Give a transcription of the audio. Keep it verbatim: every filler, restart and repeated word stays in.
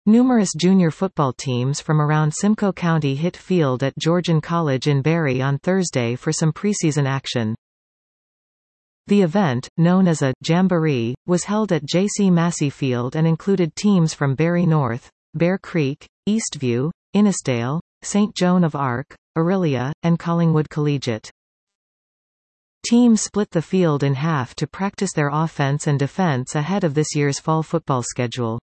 Numerous junior football teams from around Simcoe County hit field at Georgian College in Barrie on Thursday for some preseason action. The event, known as a Jamboree, was held at J C Massey Field and included teams from Barrie North, Bear Creek, Eastview, Innisdale, Saint Joan of Arc, Orillia, and Collingwood Collegiate. Teams split the field in half to practice their offense and defense ahead of this year's fall football schedule.